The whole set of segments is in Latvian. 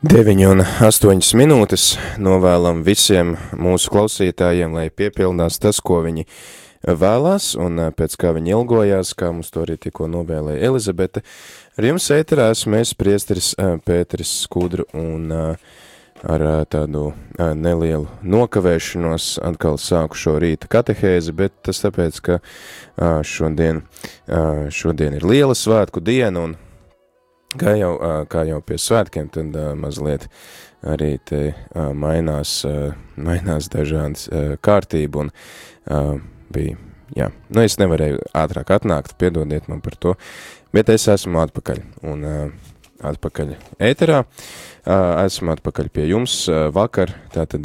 9:08 novēlam visiem mūsu klausītājiem, lai piepildās tas, ko viņi vēlās, un pēc kā viņi ilgojās, kā mums to arī tikko novēlēja Elizabete. Ar jums ēterā esmu es, priesteris Pēteris Skudru, un ar tādu nelielu nokavēšanos atkal sāku šo rīta katehēzi, bet tas tāpēc, ka šodien ir liela svētku diena, un kā jau pie svētkiem, tad mazliet arī te mainās dažādas kārtība, un bija, es nevarēju ātrāk atnākt, piedodiet man par to, bet es esmu atpakaļ, un atpakaļ ēterā, esmu atpakaļ pie jums vakar, tātad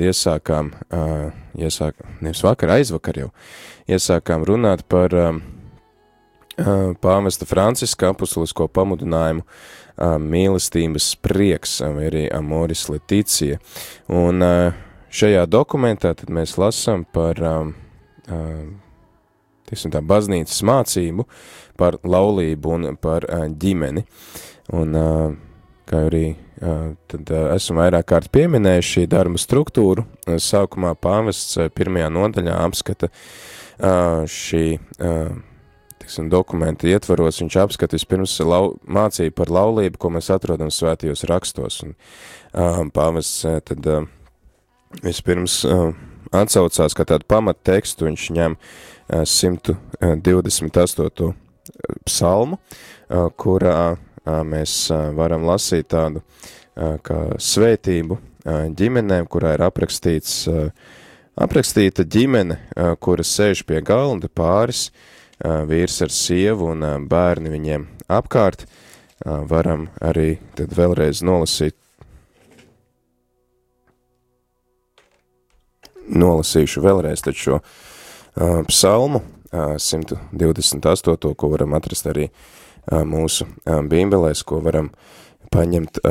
aizvakar jau, iesākām runāt par pāvesta Franciska apustulisko pamudinājumu mīlestības prieks, vai arī Amoris Laetitia. Un šajā dokumentā tad mēs lasām par baznīcas mācību, par laulību un par ģimeni. Un kā arī tad esmu vairāk kārt pieminējuši šī darba struktūru. Sākumā pāvests pirmajā nodaļā apskata šī dokumenta ietvaros, viņš apskata vispirms mācību par laulību, ko mēs atrodam svētajos rakstos. Un pāvests tad vispirms atsaucās, ka tādu pamattekstu viņš ņem 128. psalmu, kurā mēs varam lasīt tādu kā svētību ģimenēm, kurā ir aprakstīta ģimene, kura sēž pie galda pāris, vīrs ar sievu un bērni viņiem apkārt. Varam arī tad vēlreiz nolasīšu vēlreiz tad šo psalmu 128, ko varam atrast arī mūsu bībelēs, ko varam paņemt,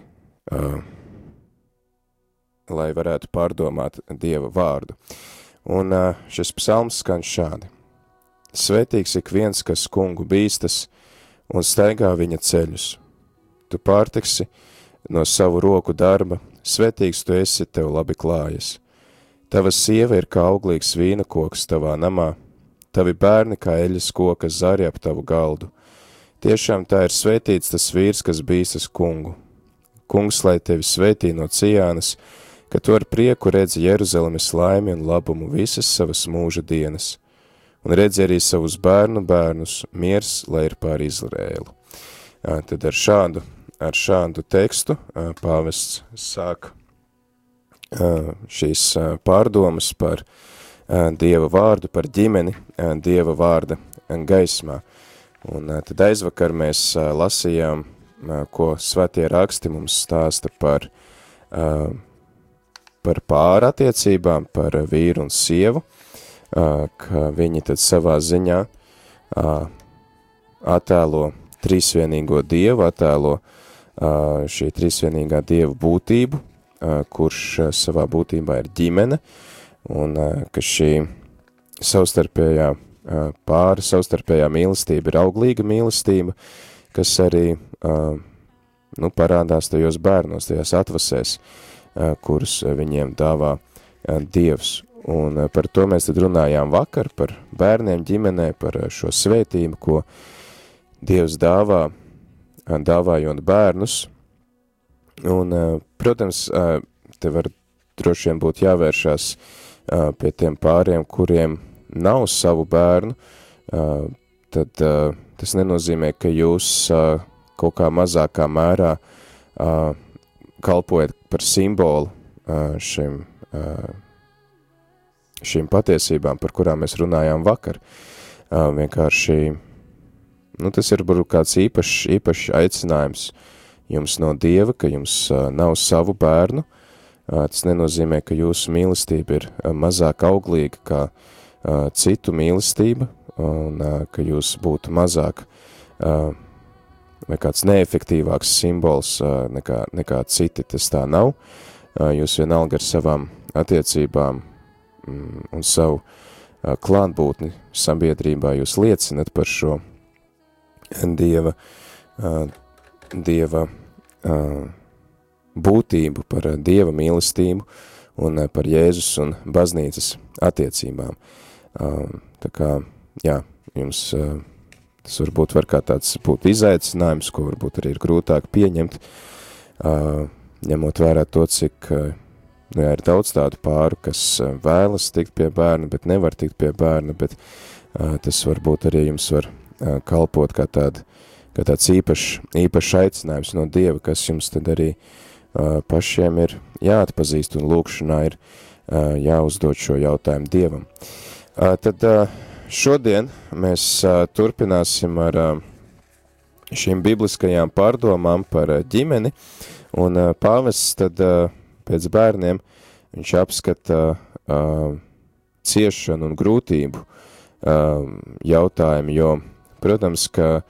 lai varētu pārdomāt Dieva vārdu. Un šis psalms skan šādi. Svētīgs ik viens, kas kungu bīstas un staigā viņa ceļus. Tu pārtiksi no savu roku darba, svētīgs tu esi, tev labi klājas. Tava sieva ir kā auglīgs vīna koks tavā namā, tavi bērni kā eļas koka zari ap tavu galdu. Tiešām tā ir svētīts tas vīrs, kas bīstas kungu. Kungs, lai tevi svētī no Cijānas, ka tu ar prieku redzi Jeruzalemes laimi un labumu visas savas mūža dienas. Un redzi arī savus bērnus, miers, lai ir pār Izraēlu. Tad ar šādu tekstu pāvests sāk šīs pārdomas par Dieva vārdu, par ģimeni Dieva vārda gaismā. Un tad aizvakar mēs lasījām, ko svētie raksti mums stāsta par pāra attiecībām, par vīru un sievu, ka viņi tad savā ziņā attēlo trīsvienīgo Dievu, attēlo šī trīsvienīgā Dieva būtību, kurš savā būtībā ir ģimene, un ka šī savstarpējā mīlestība ir auglīga mīlestība, kas arī parādās tajos bērnos, tajās atvasēs, kurus viņiem dāvā Dievs. Un par to mēs tad runājām vakar, par bērniem ģimenē, par šo svētību, ko Dievs dāvājot bērnus. Un, protams, te var droši vien būt jāvēršās pie tiem pāriem, kuriem nav savu bērnu, tad tas nenozīmē, ka jūs kaut kā mazākā mērā kalpojat par simbolu šīm patiesībām, par kurām mēs runājām vakar. Vienkārši, tas ir kāds īpašs aicinājums jums no Dieva, ka jums nav savu bērnu. Tas nenozīmē, ka jūsu mīlestība ir mazāk auglīga kā citu mīlestība, un ka jūs būtu mazāk vai kāds neefektīvāks simbols nekā citi, tas tā nav. Jūs vienalga ar savām attiecībām un savu klātbūtni sabiedrībā jūs liecinat par šo Dieva būtību, par Dieva mīlestību un par Jēzus un baznīcas attiecībām. Tā kā, jā, jums tas varbūt var kā tāds būt izaicinājums, ko varbūt arī ir grūtāk pieņemt, ņemot vērā to, cik ir daudz tādu pāru, kas vēlas tikt pie bērna, bet nevar tikt pie bērna, bet tas varbūt arī jums var kalpot kā tāds īpašs aicinājums no Dieva, kas jums tad arī pašiem ir jāatpazīst un lūkšanā ir jāuzdod šo jautājumu Dievam. Tad šodien mēs turpināsim ar šīm bibliskajām pārdomām par ģimeni, un pāvests tad pēc bērniem viņš apskata ciešanu un grūtību jautājumu, jo, protams, ka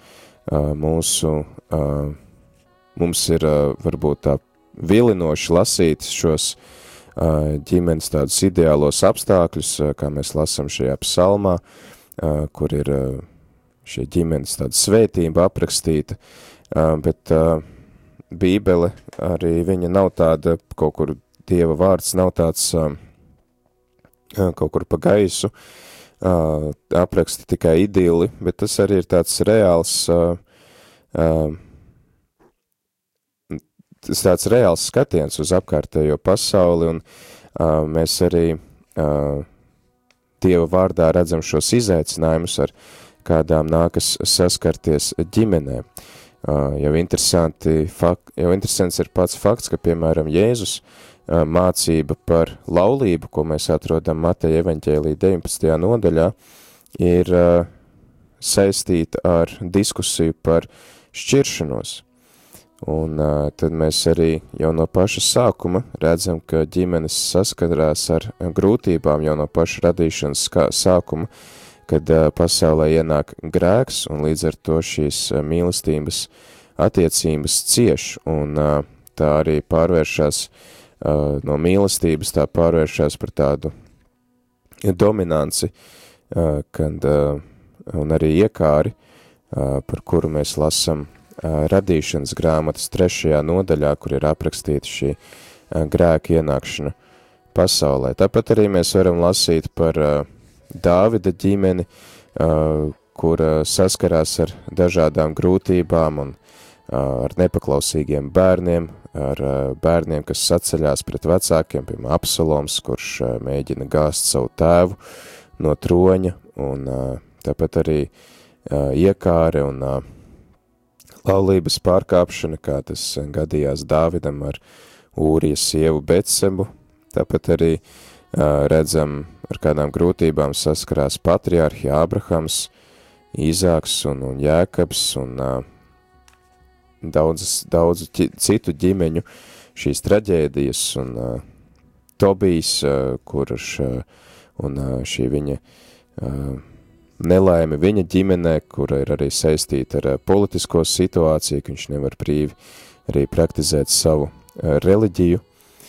mums ir varbūt tā vilinoši lasīt šos ģimenes tādus ideālos apstākļus, kā mēs lasam šajā psalmā, kur ir šie ģimenes tāda svētība aprakstīta, bet Bībele arī viņa nav tāda, kaut kur Dieva vārds nav tāds kaut kur pa gaisu, apraksta tikai idili, bet tas arī ir tāds reāls skatiens uz apkārtējo pasauli, un mēs arī Dieva vārdā redzam šos izaicinājumus, ar kādām nākas saskarties ģimenē. Jau interesants ir pats fakts, ka, piemēram, Jēzus mācība par laulību, ko mēs atrodam Mateja evaņģēlī 19. nodaļā, ir saistīta ar diskusiju par šķiršanos. Un tad mēs arī jau no paša sākuma redzam, ka ģimenes saskarās ar grūtībām jau no paša radīšanas sākuma, kad pasaulē ienāk grēks, un līdz ar to šīs mīlestības attiecības cieš, un tā arī pārvēršas no mīlestības, tā pārvēršas par tādu dominanci, un arī iekāri, par kuru mēs lasam radīšanas grāmatas 3. nodaļā, kur ir aprakstīta šī grēka ienākšana pasaulē. Tāpat arī mēs varam lasīt par Dāvida ģimeni, kur saskarās ar dažādām grūtībām un ar nepaklausīgiem bērniem, ar bērniem, kas saceļās pret vecākiem, piemēram, Absaloms, kurš mēģina gāzt savu tēvu no troņa, un tāpat arī iekāre un laulības pārkāpšana, kā tas gadījās Dāvidam ar Ūrijas sievu Betsebu. Tāpat arī redzam, ar kādām grūtībām saskarās patriarhi Ābrahams, Īzāks un Jēkabs un daudzu citu ģimeņu šīs traģēdijas un Tobijs, kurš un šī viņa nelaime viņa ģimenē, kura ir arī saistīta ar politisko situāciju, ka viņš nevar brīvi arī praktizēt savu reliģiju.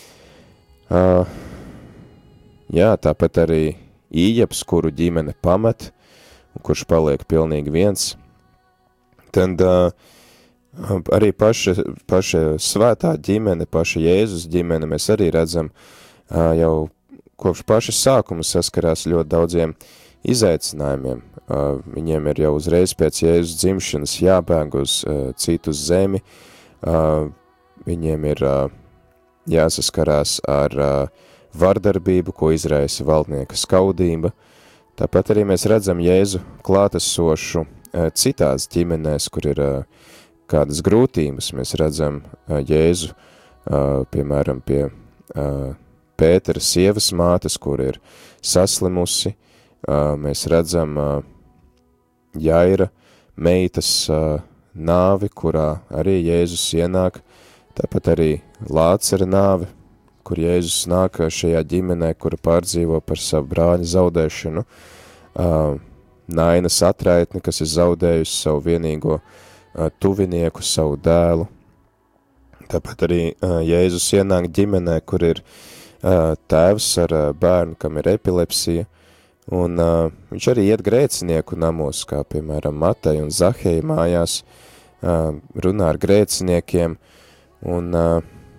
Jā, tāpat arī Ījaps, kuru ģimene pamet, un kurš paliek pilnīgi viens. Tad arī paša svētā ģimene, paša Jēzus ģimene, mēs arī redzam, jau kopš paša sākuma saskarās ļoti daudziem izaicinājumiem. Viņiem ir jau uzreiz pēc Jēzus dzimšanas jābēg uz citu zemi, viņiem ir jāsaskarās ar vardarbību, ko izraisa valdnieka skaudība. Tāpat arī mēs redzam Jēzu klātesošu citās ģimenēs, kur ir kādas grūtības. Mēs redzam Jēzu, piemēram, pie Pētera sievas mātes, kur ir saslimusi. Mēs redzam Jaira meitas nāvi, kurā arī Jēzus ienāk. Tāpat arī Lācera nāvi, kur Jēzus nāk šajā ģimenē, kura pārdzīvo par savu brāļa zaudēšanu, Nainas atraitni, kas ir zaudējusi savu vienīgo tuvinieku, savu dēlu. Tāpat arī Jēzus ienāk ģimenē, kur ir tēvs ar bērnu, kam ir epilepsija, un viņš arī iet grēcinieku namos, kā piemēram Mateja un Zaheja mājās, runā ar grēciniekiem, un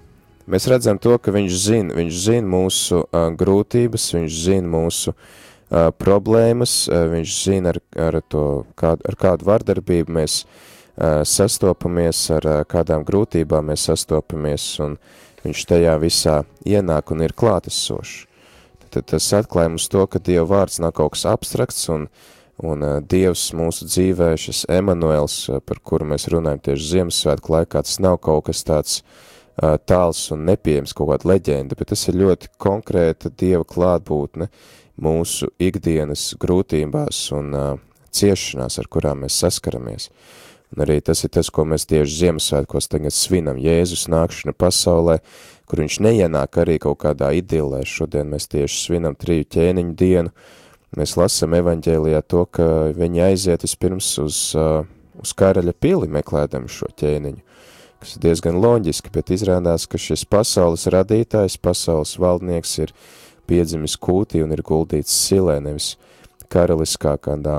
mēs redzam to, ka viņš zina mūsu grūtības, viņš zina mūsu problēmas, viņš zina ar kādu vardarbību mēs sastopamies, ar kādām grūtībām mēs sastopamies, un viņš tajā visā ienāk un ir klātesošs. Tad tas atklāja mums to, ka Dieva vārds nav kaut kas abstrakts, un Dievs mūsu dzīvē, šis Emanuels, par kuru mēs runājam tieši Ziemassvētku laikā, tas nav kaut kas tāds tāls un nepieejams, kaut kāda leģenda, bet tas ir ļoti konkrēta Dieva klātbūtne mūsu ikdienas grūtībās un ciešanās, ar kurām mēs saskaramies. Un arī tas ir tas, ko mēs tieši Ziemassvētkos tagad svinam, Jēzus nākšana pasaulē, kur viņš neienāk arī kaut kādā idillē. Šodien mēs tieši svinam 3 ķēniņu dienu. Mēs lasam evaņģēlijā to, ka viņi aiziet vispirms uz karaļa pili meklēdami šo ķēniņu, kas ir diezgan loģiski, bet izrādās, ka šis pasaules radītājs, pasaules valdnieks ir piedzimis kūtī un ir guldīts silē, nevis karaliskā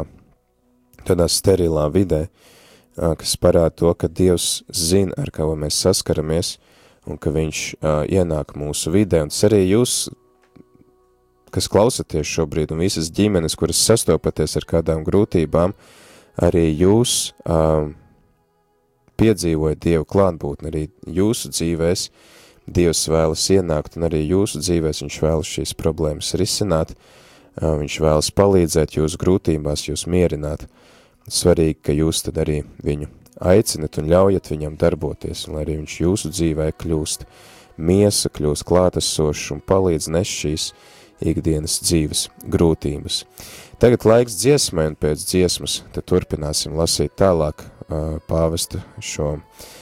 tādā sterilā vidē, kas parāda to, ka Dievs zina, ar ko mēs saskaramies, un ka viņš ienāk mūsu vidē. Un tas arī jūs, kas klausaties šobrīd, un visas ģimenes, kuras sastopaties ar kādām grūtībām, arī jūs piedzīvojat Dievu klātbūtni, arī jūsu dzīvēs Dievs vēlas ienākt, un arī jūsu dzīvēs viņš vēlas šīs problēmas risināt, viņš vēlas palīdzēt jūsu grūtībās, jūs mierināt. Svarīgi, ka jūs tad arī viņu aicinat un ļaujat viņam darboties, un lai arī viņš jūsu dzīvē kļūst miesa, kļūst klātesošs un palīdz nes šīs ikdienas dzīves grūtības. Tagad laiks dziesmai, un pēc dziesmas tad turpināsim lasīt tālāk pāvesta šo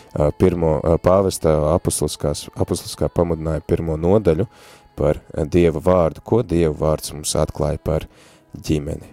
pāvesta apustuliskā pamudinājuma 1. nodaļu par Dieva vārdu, ko Dieva vārds mums atklāja par ģimeni.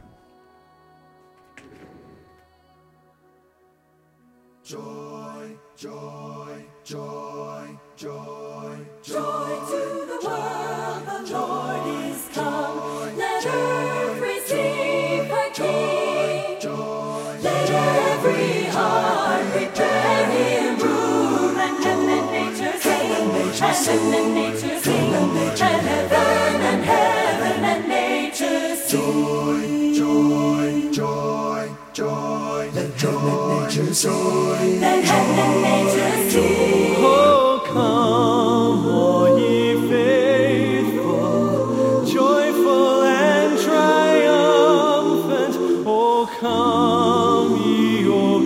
Joy, joy, joy, joy, joy to the world, the Lord is come. Let earth receive her King. Let every heart prepare him room, and nature sing, and nature sing, and heaven and nature sing. Joy, joy, joy, let nature sing. Let nature sing. Oh, come, all ye faithful, joyful and triumphant. Oh, come ye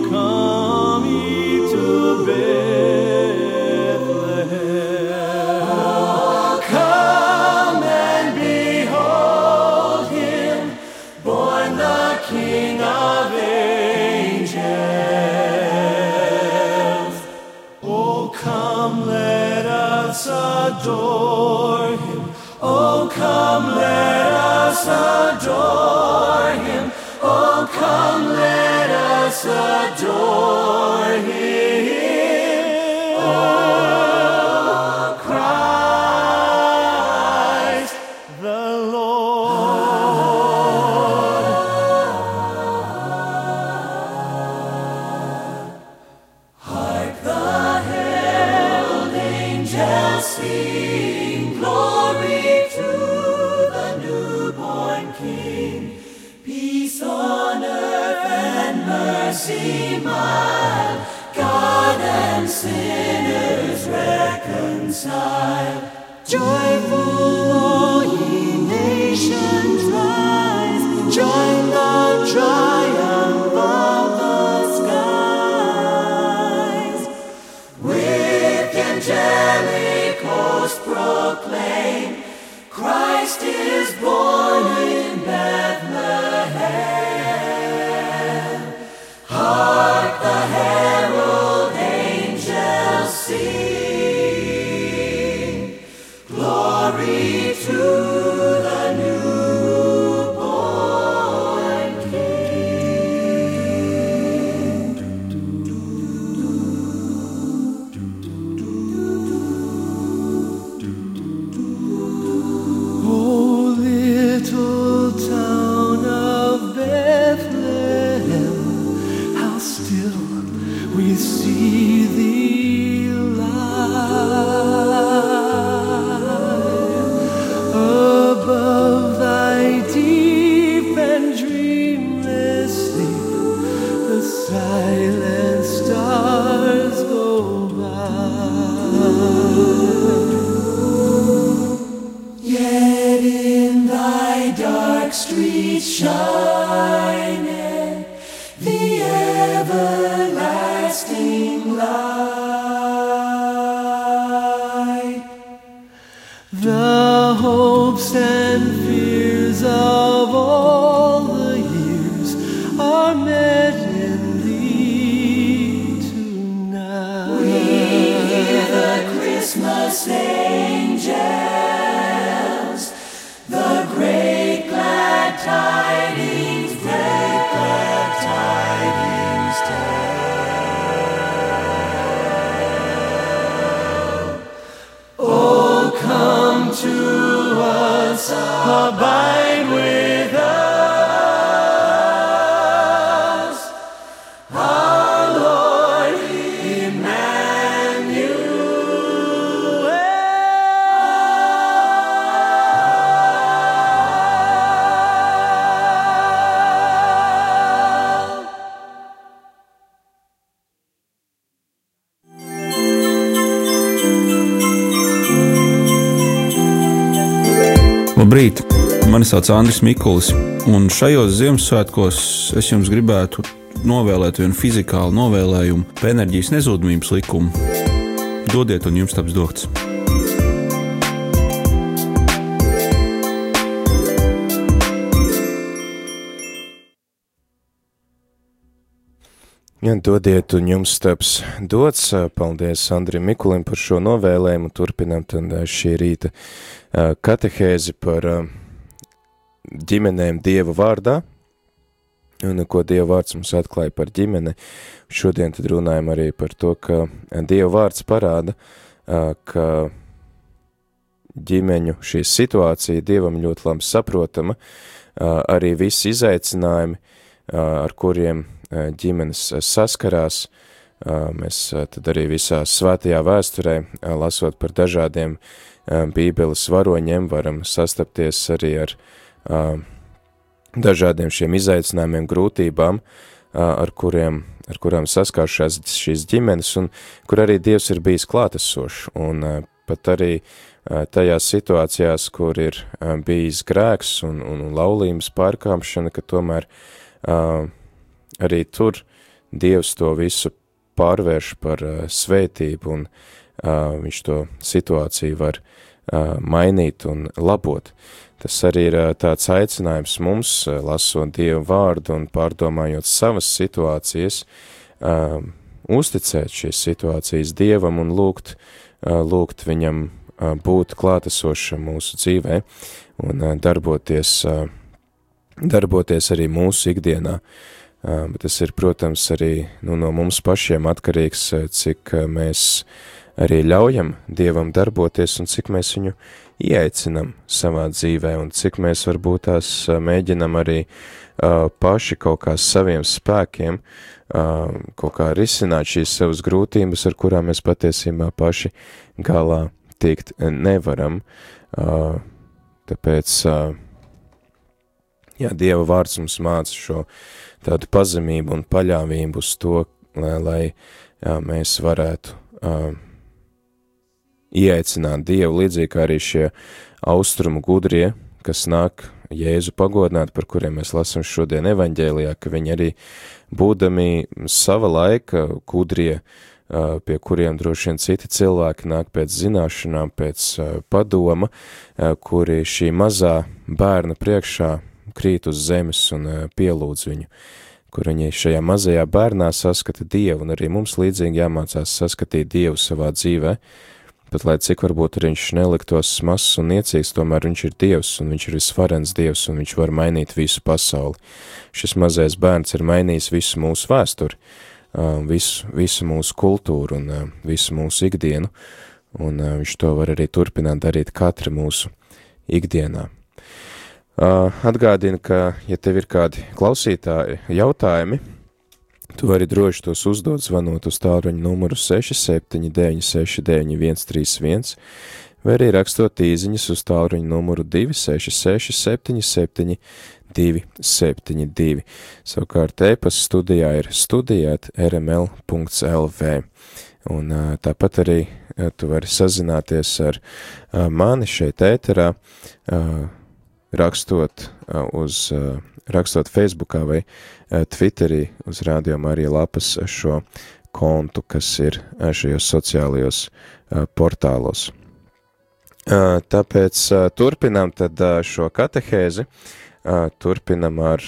to Bethlehem. Oh, come and behold him, born the King of angels. Oh, come, let us adore him. Oh, come, let us adore him. Oh, come, let us adore him. Oh, Christ the Lord. Hark the herald angels sing, glory to the newborn King. Peace on earth and mercy mild, God and sinners reconciled. Joyful all ye nations rise, join the triumph of the skies. With angelic host proclaim, Christ is born in Bethlehem. Hark the herald angels sing, glory to the newborn King. Oh, little shining, the everlasting light. The hopes and fears of all the years are met in thee tonight. We hear the Christmas angels, the great glad tidings, great glad tidings tell. Oh, come to us, abide with us, our Lord Emmanuel. Labrīt! Mani sauc Andris Mikulis, un šajos Ziemassvētkos es jums gribētu novēlēt vienu fizikālu novēlējumu par enerģijas nezūdamības likumu. Dodiet, un jums taps dots. Ja, dodiet, un jums taps dots. Paldies Andrim Mikulim par šo novēlējumu. Turpinām tad šī rīta katehēzi par ģimenēm Dieva vārdā, un ko Dieva vārds mums atklāja par ģimeni. Šodien tad runājam arī par to, ka Dieva vārds parāda, ka ģimeņu šī situācija Dievam ļoti labi saprotama, arī visi izaicinājumi, ar kuriem ģimenes saskarās. Mēs tad arī visā svētajā vēsturē, lasot par dažādiem Bībeles varoņiem, varam sastapties arī ar dažādiem šiem izaicinājumiem, grūtībām, ar kurām saskāršās šīs ģimenes, un kur arī Dievs ir bijis klātesošs. Un pat arī tajās situācijās, kur ir bijis grēks un laulības pārkāpšana, ka tomēr arī tur Dievs to visu pārvērš par svētību, un viņš to situāciju var mainīt un labot. Tas arī ir tāds aicinājums mums, lasot Dieva vārdu un pārdomājot savas situācijas, uzticēt šīs situācijas Dievam un lūgt viņam būt klātesošam mūsu dzīvē un darboties arī mūsu ikdienā. Bet tas ir, protams, arī no mums pašiem atkarīgs, cik mēs arī ļaujam Dievam darboties un cik mēs viņu ieaicinam savā dzīvē un cik mēs varbūt tās mēģinam arī paši kaut kā saviem spēkiem kaut kā risināt šīs savas grūtības, ar kurām mēs patiesībā paši galā tikt nevaram. Tāpēc, Dieva vārds mums māca šo tādu pazemību un paļāvību uz to, lai mēs varētu ieaicināt Dievu, līdzīgi kā arī šie austrumu gudrie, kas nāk Jēzu pagodināt, par kuriem mēs lasam šodien evaņģēlijā, ka viņi arī būdami sava laika gudrie, pie kuriem droši vien citi cilvēki nāk pēc zināšanām, pēc padoma, kuri šī mazā bērna priekšā krīt uz zemes un pielūdz viņu, kur viņi šajā mazajā bērnā saskata Dievu, un arī mums līdzīgi jāmācās saskatīt Dievu savā dzīvē, pat lai cik varbūt viņš neliktos mazs un niecīgs, tomēr viņš ir Dievs, un viņš ir visvarens Dievs, un viņš var mainīt visu pasauli. Šis mazais bērns ir mainījis visu mūsu vēsturi, visu mūsu kultūru un visu mūsu ikdienu, un viņš to var arī turpināt darīt katra mūsu ikdienā. Atgādinu, ka, ja tev ir kādi klausītāji jautājumi, tu vari droši tos uzdot, zvanot uz tālruņa numuru 67969131, vai arī rakstot īziņas uz tālruņa numuru 266-77-272. Savukārt e-pasta studijā ir studija@rml.lv. Un tāpat arī tu vari sazināties ar mani šeit ēterā, rakstot Facebookā vai Twitterī uz Radio Marija lapas šo kontu, kas ir šajos sociālajos portālos. Tāpēc turpinām tad šo katehēzi, turpinam ar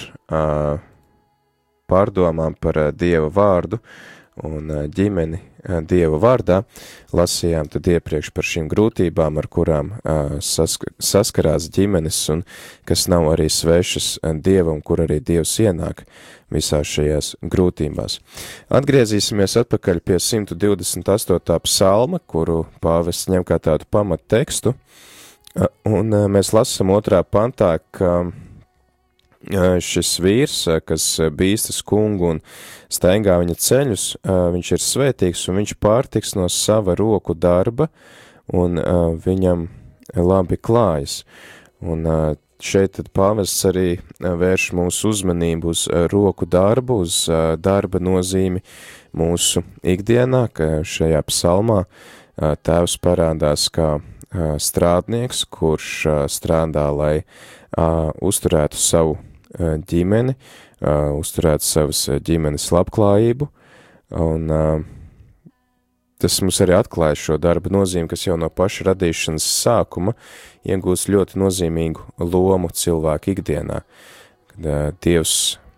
pārdomām par Dieva vārdu un ģimeni Dieva vārdā. Lasījām tad iepriekš par šīm grūtībām, ar kurām saskarās ģimenes un kas nav arī svešas Dievam, kur arī Dievs ienāk visās šajās grūtībās. Atgriezīsimies atpakaļ pie 128. psalma, kuru pāvests ņem kā tādu pamattekstu, un mēs lasam 2. pantā, ka šis vīrs, kas bīstas kungu un staigā viņa ceļus, viņš ir svētīgs un viņš pārtiks no sava roku darba un viņam labi klājas. Un šeit tad pāvests arī vērš mūsu uzmanību uz roku darbu, uz darba nozīmi mūsu ikdienā, ka šajā psalmā tēvs parādās kā strādnieks, kurš strādā, lai uzturētu savu ģimeni, uzturētu savas ģimenes labklājību, un tas mums arī atklāja šo darba nozīmi, kas jau no paša radīšanas sākuma iegūst ļoti nozīmīgu lomu cilvēku ikdienā, kad Dievs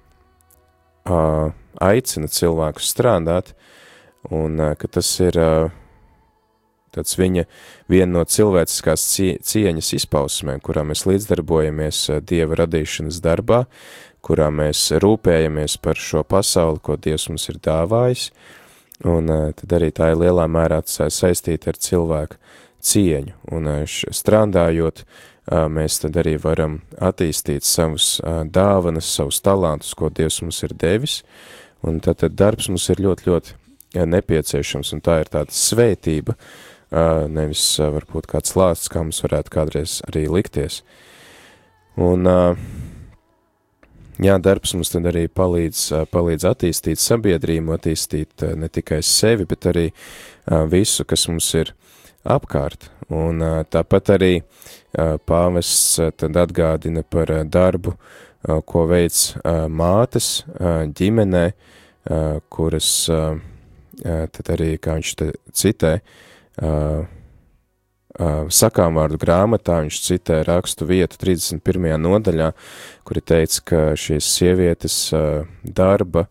aicina cilvēkus strādāt, un ka tas ir tāds viena no cilvēciskās cieņas izpausmēm, kurā mēs līdzdarbojamies Dieva radīšanas darbā, kurā mēs rūpējamies par šo pasauli, ko Dievs mums ir dāvājis, un tad arī tā ir lielā mērā saistīta ar cilvēku cieņu, un strādājot, mēs tad arī varam attīstīt savus dāvanas, savus talantus, ko Dievs mums ir devis, un tad darbs mums ir ļoti, ļoti nepieciešams, un tā ir tāda svētība, nevis varbūt kāds lāsts, kā mums varētu kādreiz arī likties. Un, jā, darbs mums tad arī palīdz attīstīt sabiedrību, attīstīt ne tikai sevi, bet arī visu, kas mums ir apkārt. Un tāpat arī pāvests tad atgādina par darbu, ko veic mātes ģimenē, kuras tad arī, kā viņš te citē, sakāmvārdu grāmatā viņš citē rakstu vietu 31. nodaļā, kuri teica, ka šīs sievietes darba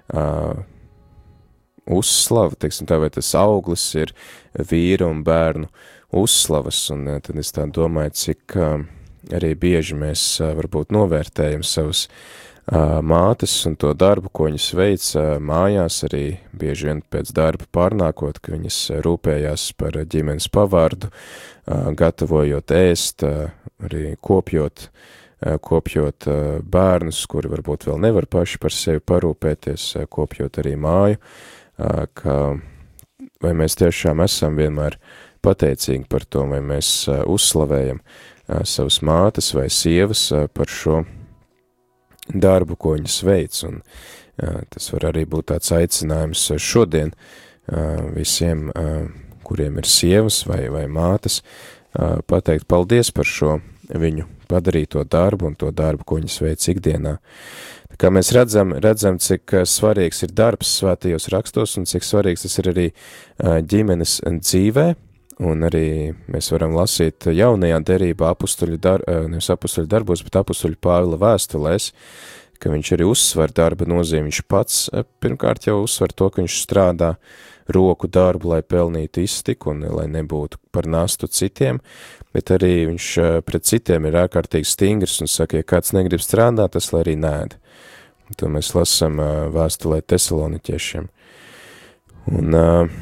uzslava, teiksim tā, vai tas auglis ir vīru un bērnu uzslavas, un tad es tā domāju, cik arī bieži mēs varbūt novērtējam savus mātes un to darbu, ko viņas veic mājās, arī bieži vien pēc darba pārnākot, ka viņas rūpējās par ģimenes pavārdu, gatavojot ēst, arī kopjot bērnus, kuri varbūt vēl nevar paši par sevi parūpēties, kopjot arī māju, ka vai mēs tiešām esam vienmēr pateicīgi par to, vai mēs uzslavējam savas mātes vai sievas par šo darbu, ko viņas veic, un tas var arī būt tāds aicinājums šodien visiem, kuriem ir sievas vai mātes, pateikt paldies par šo viņu padarīto darbu un to darbu, ko viņas veic ikdienā. Tā kā mēs redzam, cik svarīgs ir darbs svētajos rakstos un cik svarīgs tas ir arī ģimenes dzīvē, un arī mēs varam lasīt jaunajā derībā nevis apustuļu darbos, bet apustuļu Pāvila vēstulēs, ka viņš arī uzsver darba nozīmi. Viņš pats pirmkārt jau uzsver to, ka viņš strādā roku darbu, lai pelnītu iztiku un lai nebūtu par nastu citiem, bet arī viņš pret citiem ir ārkārtīgi stingrs un saka, ja kāds negrib strādāt, tas lai arī nēd. Un to mēs lasam vēstulē Tesaloniķiešiem. Un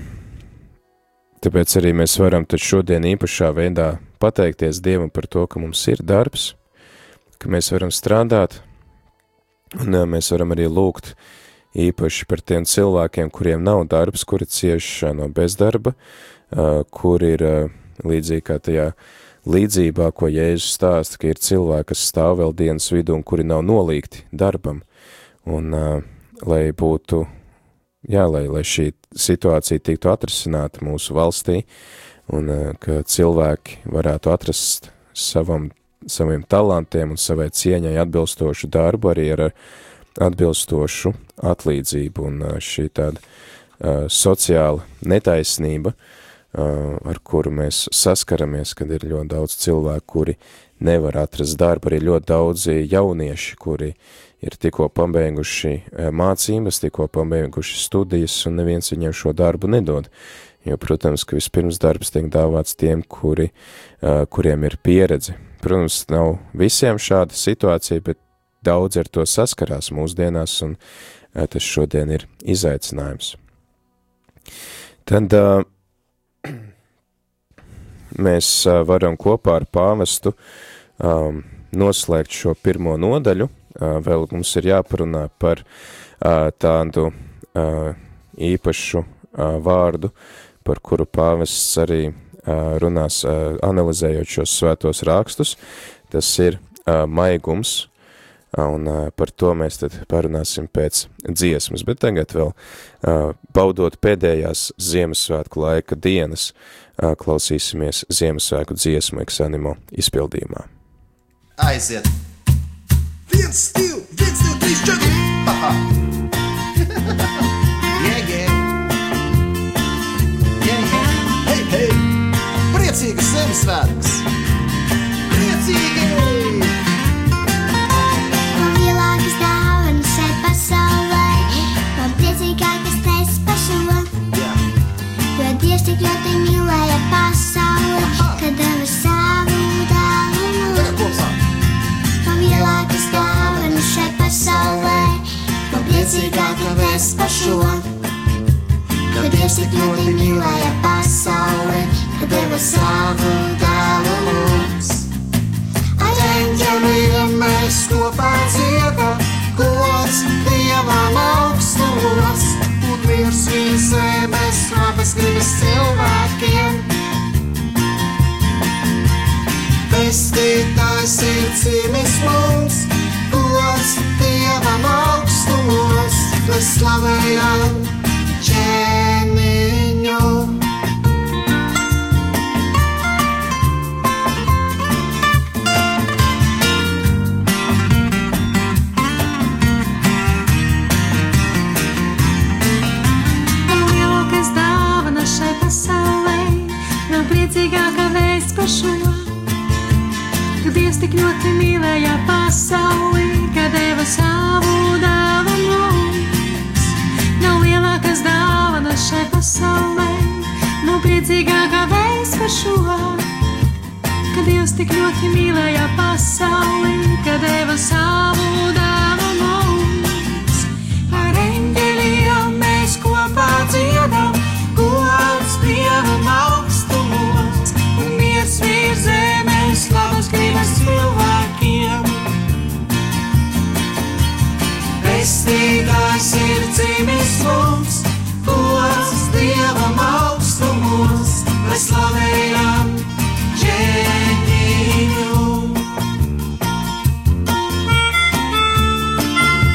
tāpēc arī mēs varam tad šodien īpašā veidā pateikties Dievam par to, ka mums ir darbs, ka mēs varam strādāt, un mēs varam arī lūgt īpaši par tiem cilvēkiem, kuriem nav darbs, kuri cieš no bezdarba, kur ir līdzīgi kā tajā līdzībā, ko Jēzus stāsta, ka ir cilvēki, kas stāv vēl dienas vidū un kuri nav nolīgti darbam, un lai būtu, jā, lai šī situācija tiktu atrisināta mūsu valstī, un ka cilvēki varētu atrast savam saviem talantiem un savai cieņai atbilstošu darbu, arī ar atbilstošu atlīdzību, un šī tāda sociāla netaisnība, ar kuru mēs saskaramies, kad ir ļoti daudz cilvēku, kuri nevar atrast darbu, arī ļoti daudzi jaunieši, kuri ir tikko pabeiguši mācības, tikko pabeiguši studijas, un neviens viņiem šo darbu nedod. Jo, protams, ka vispirms darbs tiek dāvāts tiem, kuriem ir pieredze. Protams, nav visiem šāda situācija, bet daudz ar to saskarās mūsdienās, un tas šodien ir izaicinājums. Tad mēs varam kopā ar pāvestu noslēgt šo pirmo nodaļu. Vēl mums ir jāparunā par tādu īpašu vārdu, par kuru pāvests arī runās, analizējot šos svētos rakstus. Tas ir maigums, un par to mēs tad parunāsim pēc dziesmas. Bet tagad vēl, baudot pēdējās Ziemassvētku laika dienas, klausīsimies Ziemassvētku dziesmu Exanimo izpildījumā. Aiziet! 1, 2, 3, 4! Haha! Hei, hei! Priecīgas Ziemassvētkus! Priecīgi! Man lielākas dāvanas šai pasaulē, man priecīgākas taisas pašo. Jo Dievs tik ļoti mīlēja pasauli, kad deva savu dāvanu. Man lielākas dāvanas šai pasaulē, man priecīgāka taisas pašo. Jo Dievs tik ļoti mīlēja pasauli, kad deva savu dāvanu. Ar eņģeļiem mēs kopā dziedam, gods Dievam augstumos, un miers viņa zemes labas gribas cilvēkiem. Pestītājs ir dzimis mums, gods Dievam augstumos, mēs slavējam ķēniņu. Šai pasaulē vēl priecīgāka vēsts par šo, ka Dievs tik ļoti mīlēja pasauli, ka deva savu dāvanu mums. Nav lielākas dāvanas šai pasaulē, nav priecīgāka vēsts par šo, ka Dievs tik ļoti mīlēja pasauli, ka deva savu dāvanu mums. Ar eņģeļiem mēs kopā dziedam, gods Dievam augstumos, un miers virs zemes labas gribas cilvēkiem. Pestītājs ir dzimis mums, gods Dievam augstumos, mēs slavējam ķēniņu.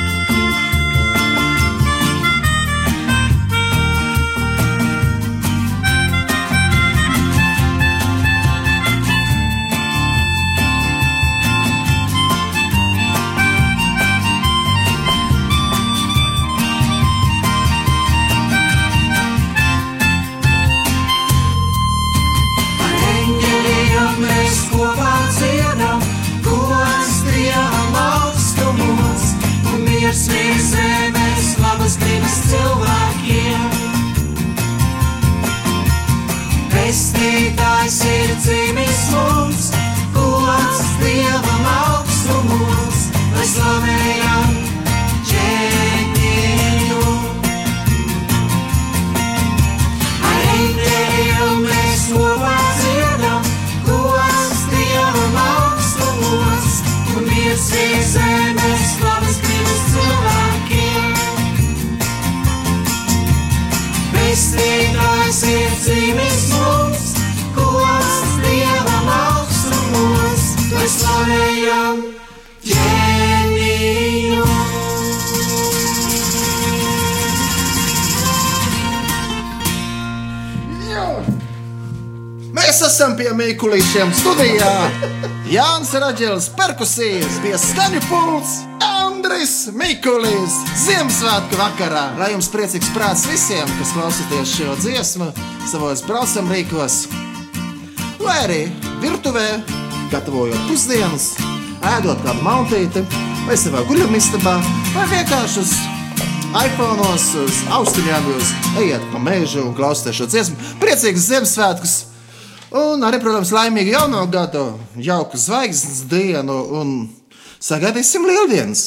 esam pie Mīkulīšiem studijā. Jānis Raģels perkusijas, pie skaņu pults Andris Mīkulīs Ziemassvētku vakarā. Lai jums priecīgs prāts visiem, kas klausīties šo dziesmu savos braucam rīkos. Vai arī virtuvē, gatavojot pusdienas, ēdot kādu maltīti, vai savā guļamistabā, vai vienkārši uz iPhone'os, uz austiņām jūs ejiet pa mežu un klausieties šo dziesmu. Priecīgas Ziemassvētkus! Un arī, protams, laimīgu jauno gadu, jauku zvaigznes dienu un sagaidīsim lieldienas.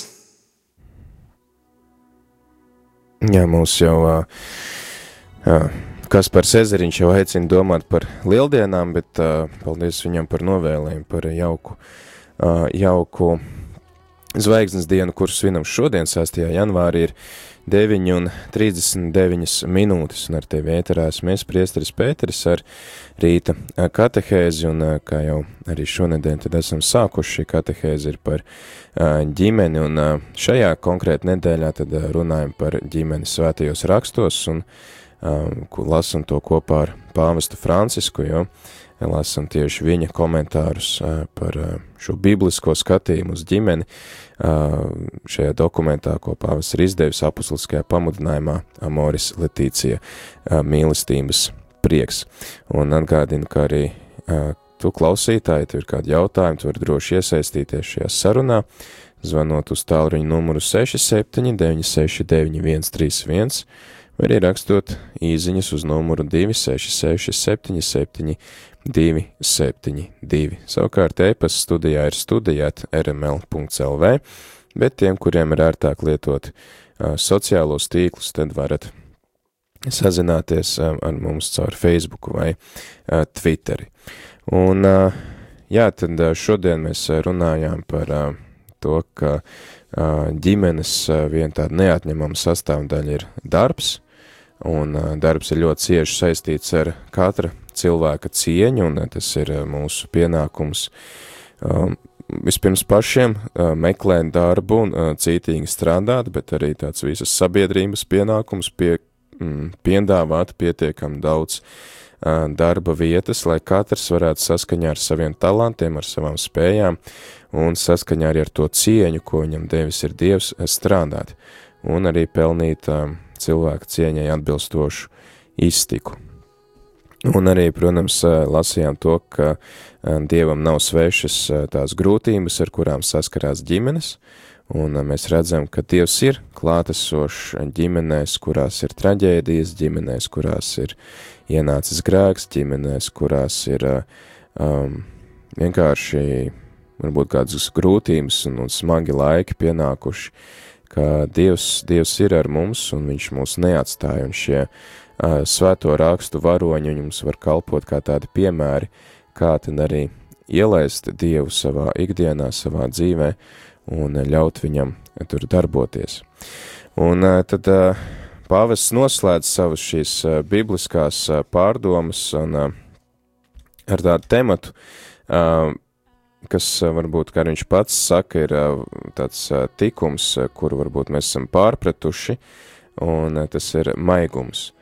Jā, mūs jau Kaspars Ezeriņš jau aicina domāt par lieldienām, bet paldies viņam par novēlējumu, par jauku zvaigznes dienu, kuru svinam šodien, 6. janvārī, ir 9:39 minūtes, un ar tevi ēterā mēs priesteris Pēteris ar rīta katehēzi, un kā jau arī šonedēļ tad esam sākuši, šī katehēzi ir par ģimeni, un šajā konkrēti nedēļā tad runājam par ģimeni svētajos rakstos, un lasam to kopā ar pāvestu Francisku, jo lasam tieši viņa komentārus par šo biblisko skatījumu uz ģimeni šajā dokumentā, ko pāvests ir izdevis apustuliskajā pamudinājumā Amoris Laetitia, mīlestības prieks. Un atgādinu, ka arī tu klausītāji, tev ir kādi jautājumi, tu vari droši iesaistīties šajā sarunā, zvanot uz tālruņa numuru 67 969 131, vai arī rakstot īziņas uz numuru 266 77 272. Savukārt e-pasta studijā ir studijāt@rml.lv, bet tiem, kuriem ir ērtāk lietot sociālos tīklus, tad varat sazināties ar mums caur Facebooku vai Twitteri. Un jā, tad šodien mēs runājām par to, ka ģimenes viena tāda neatņemama sastāvdaļa ir darbs, un darbs ir ļoti cieši saistīts ar katra cilvēka cieņu, un tas ir mūsu pienākums vispirms pašiem meklēt darbu un cītīgi strādāt, bet arī tāds visas sabiedrības pienākums piedāvāt pietiekami daudz darba vietas, lai katrs varētu saskaņā ar saviem talantiem, ar savām spējām un saskaņā arī ar to cieņu, ko viņam devis ir Dievs, strādāt un arī pelnīt cilvēka cieņai atbilstošu iztiku. Un arī, protams, lasījām to, ka Dievam nav svešas tās grūtības, ar kurām saskarās ģimenes, un mēs redzam, ka Dievs ir klātesošs ģimenēs, kurās ir traģēdijas, ģimenēs, kurās ir ienācis grēks, ģimenēs, kurās ir vienkārši varbūt kādas grūtības un smagi laiki pienākuši, ka Dievs ir ar mums un viņš mūs neatstāja, un šie svēto rakstu varoņi mums var kalpot kā tādi piemēri, kā tad arī ielaist Dievu savā ikdienā, savā dzīvē un ļaut viņam tur darboties. Un tad pāvests noslēdz savas šīs bibliskās pārdomas un ar tādu tematu, kas varbūt, kā viņš pats saka, ir tāds tikums, kuru varbūt mēs esam pārpratuši, un tas ir maigums.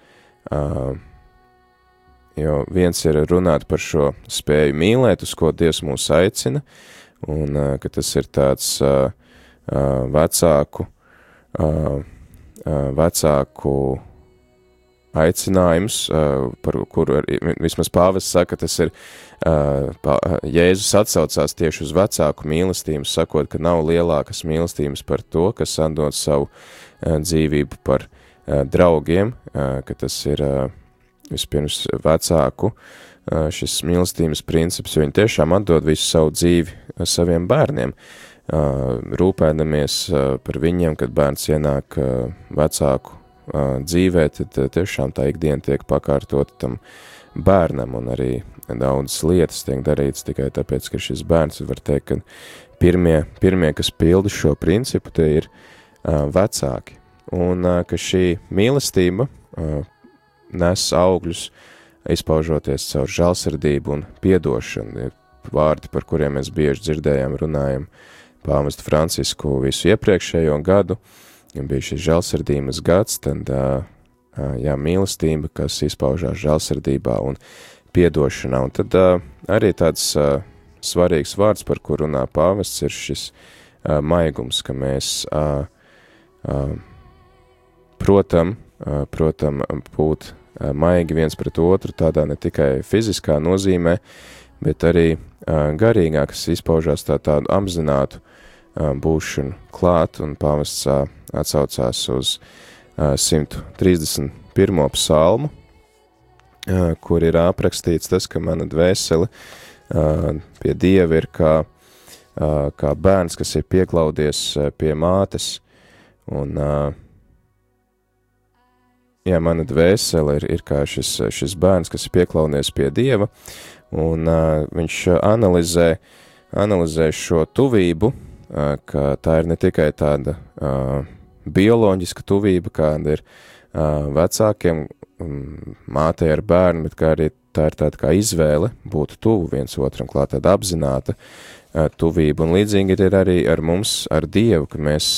Jo viens ir runāt par šo spēju mīlēt, uz ko Dievs mūs aicina, un ka tas ir tāds vecāku aicinājums, par kuru vismaz pāvests saka, tas ir Jēzus atsaucās tieši uz vecāku mīlestību, sakot, ka nav lielākas mīlestības par to, kas atdod savu dzīvību par draugiem, ka tas ir vispirms vecāku šis mīlestības princips, jo viņi tiešām atdod visu savu dzīvi saviem bērniem, rūpēdamies par viņiem, kad bērns ienāk vecāku dzīvē, tad tiešām tā ikdiena tiek pakārtota tam bērnam, un arī daudzas lietas tiek darītas tikai tāpēc, ka šis bērns, var teikt, ka pirmie, kas pilda šo principu, tie ir vecāki. Un ka šī mīlestība nes augļus, izpaužoties caur žēlsirdību un piedošanu, vārdi, par kuriem mēs bieži dzirdējām, runājam pāvestu Francisku visu iepriekšējo gadu, bija šis žēlsirdības gads, tad jā, mīlestība, kas izpaužās žēlsirdībā un piedošanā. Un tad arī tāds svarīgs vārds, par kur runā pāvests, ir šis maigums, ka mēs protam būt maigi viens pret otru, tādā ne tikai fiziskā nozīmē, bet arī garīgā, kas izpaužās tādu apzinātu būšanu klāt, un pāvests atsaucās uz 131. psalmu, kur ir aprakstīts tas, ka mana dvēsele pie Dieva ir kā bērns, kas ir pieklaudies pie mātes, un mana dvēsele ir kā šis bērns, kas ir pieklaudies pie Dieva, un viņš analizē šo tuvību, ka tā ir ne tikai tāda bioloģiska tuvība, kāda ir vecākiem, mātei ar bērnu, bet kā arī tā ir tāda kā izvēle būt tuvu viens otram, klāt tāda apzināta tuvība, un līdzīgi ir arī ar mums, ar Dievu, ka mēs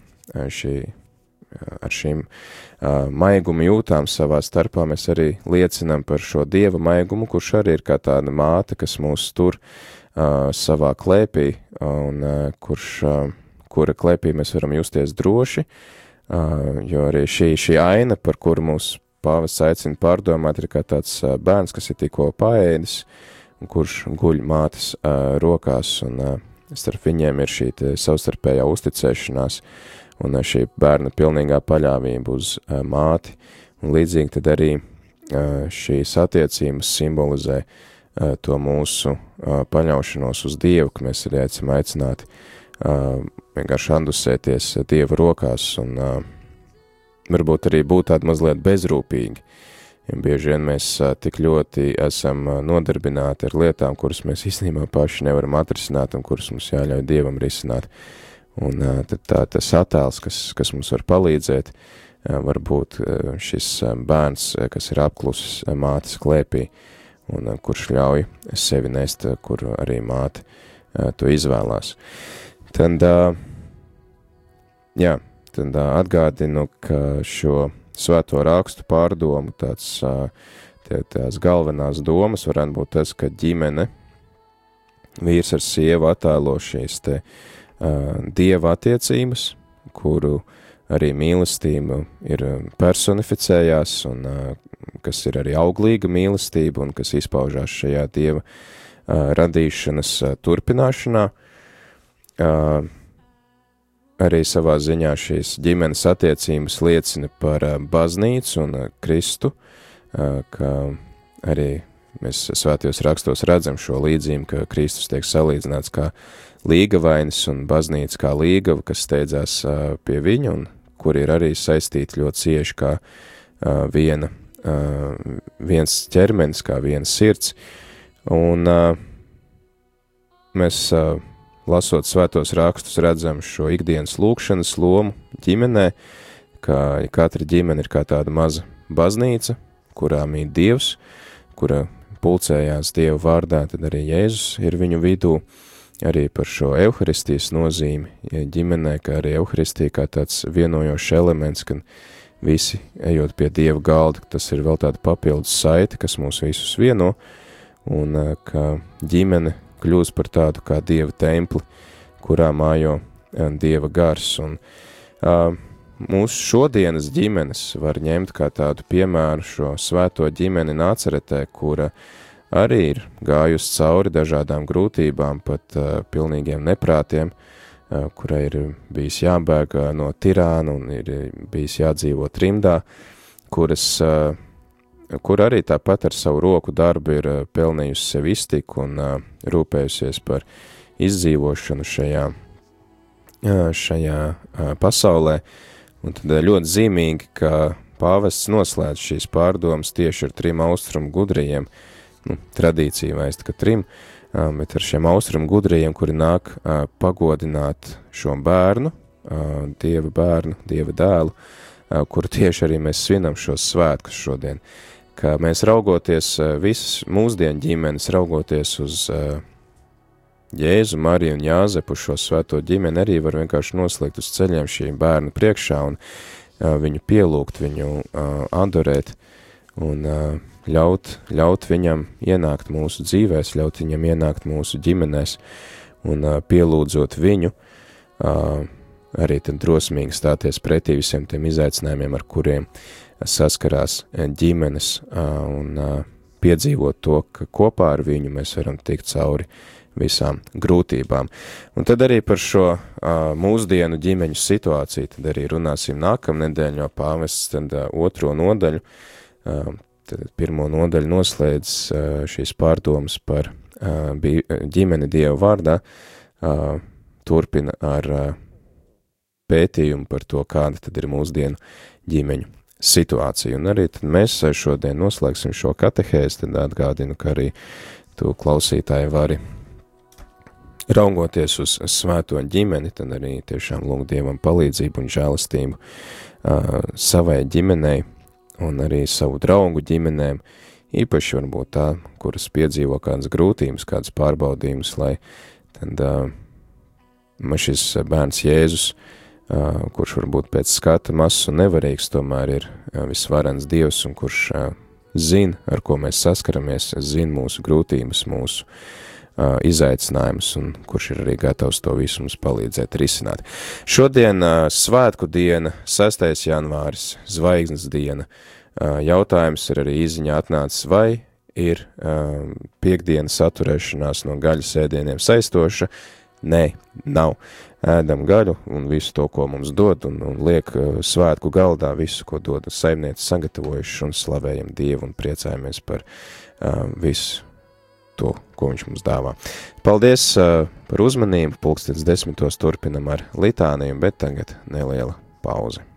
ar šīm maigumu jūtām savā starpā, mēs arī liecinām par šo Dieva maigumu, kurš arī ir kā tāda māte, kas mūs tur savā klēpī, un kura klēpī mēs varam justies droši, jo arī šī aina, par kuru mūs pāvests aicina pārdomāt, ir kā tāds bērns, kas ir tikko paēdis, un kurš guļ mātes rokās, un starp viņiem ir šī savstarpējā uzticēšanās, un šī bērna pilnīgā paļāvība uz māti, un līdzīgi tad arī šīs attiecības simbolizē to mūsu paļaušanos uz Dievu, ka mēs arī esam aicināti vienkārši andusēties Dieva rokās, un varbūt arī būt tādi mazliet bezrūpīgi, jo bieži vien mēs tik ļoti esam nodarbināti ar lietām, kuras mēs īstenībā paši nevaram atrisināt, un kuras mums jāļauj Dievam risināt. Un tad tas attēls, kas mums var palīdzēt, varbūt šis bērns, kas ir apklusis mātes klēpī, un kurš ļauj sevi nest, kur arī māte to izvēlās. Tad atgādinu, ka šo svēto rakstu pārdomu tās galvenās domas varētu būt tas, ka ģimene, vīrs ar sievu attēlo šīs Dieva attiecības, kuru arī mīlestība ir personificējās, un kas ir arī auglīga mīlestība, un kas izpaužās šajā Dieva radīšanas turpināšanā. Arī savā ziņā šīs ģimenes attiecības liecina par baznīcu un Kristu, ka arī mēs svētajos rakstos redzam šo līdzību, ka Kristus tiek salīdzināts kā līgavainis un baznīca kā līgava, kas steidzās pie viņa, un kur ir arī saistīti ļoti cieši kā viens ķermenis, kā viena sirds. Un mēs, lasot svētos rakstus, redzam šo ikdienas lūkšanas lomu ģimenē, ka katra ģimene ir kā tāda maza baznīca, kurā mīt Dievs, kura pulcējās Dievu vārdā, tad arī Jēzus ir viņu vidū, arī par šo euharistijas nozīmi ģimenē, kā arī euharistija kā tāds vienojošs elements, kad visi ejot pie Dieva galda, tas ir vēl tāda papildus saite, kas mūs visus vieno, un ka ģimene kļūst par tādu kā Dieva templi, kurā mājo Dieva gars. Un mūsu šodienas ģimenes var ņemt kā tādu piemēru šo svēto ģimeni Nācaretē, kura arī ir gājusi cauri dažādām grūtībām, pat pilnīgiem neprātiem, kurai ir bijis jābēg no tirāna un ir bijis jādzīvo trimdā, kur arī tāpat ar savu roku darbu ir pelnījusi sev iztiku un rūpējusies par izdzīvošanu šajā pasaulē. Un tad ļoti zīmīgi, ka pāvests noslēdz šīs pārdomas tieši ar 3 austrumu gudrījiem, tradīcija vēsta, ka 3, bet ar šiem austrumu gudrījiem, kuri nāk pagodināt šo bērnu, Dieva dēlu, kuru tieši arī mēs svinam šos svētkus šodien, ka mēs raugoties visas mūsdienu ģimenes, raugoties uz Jēzu, Mariju un Jāzepu, šo svēto ģimeni arī var vienkārši noslēgt uz ceļiem šī bērnu priekšā un viņu pielūgt, viņu adorēt un ļaut viņam ienākt mūsu dzīvēs, ļaut viņam ienākt mūsu ģimenēs un pielūdzot viņu, arī tad drosmīgi stāties pretī visiem tiem izaicinājumiem, ar kuriem saskarās ģimenes un piedzīvot to, ka kopā ar viņu mēs varam tikt cauri visām grūtībām. Un tad arī par šo mūsdienu ģimeņu situāciju, tad arī runāsim nākamnedēļ, jo pāvests tad 2. nodaļu, tad 1. nodaļu noslēdz šīs pārdomas par ģimeni Dieva vārdā, turpina ar pētījumu par to, kāda tad ir mūsdienu ģimeņu situācija. Un arī tad mēs šodien noslēgsim šo katehēzi, tad atgādinu, ka arī tu klausītāji vari raugoties uz svēto ģimeni, tad arī tiešām lūgt Dievam palīdzību un žēlastību savai ģimenei un arī savu draugu ģimenēm, īpaši varbūt tā, kuras piedzīvo kādas grūtības, kādas pārbaudījumus, lai tad šis bērns Jēzus, kurš varbūt pēc skata mazs un nevarīgs, tomēr ir visvarens Dievs un kurš zina, ar ko mēs saskaramies, zina mūsu grūtības, mūsu izaicinājumus un kurš ir arī gatavs to visu mums palīdzēt risināt. Šodien svētku diena, 6. janvāris, zvaigznes diena. Jautājums ir arī īziņā atnācis, vai ir piektdienas atturēšanās no gaļas ēdieniem saistoša? Nē, nav. Ēdam gaļu un visu to, ko mums dod, un liek svētku galdā visu, ko dod saimnieci sagatavojuši, un slavējam Dievu un priecājamies par visu to, ko viņš mums dāvā. Paldies par uzmanību, 10:00 turpinam ar litāniju, bet tagad neliela pauze.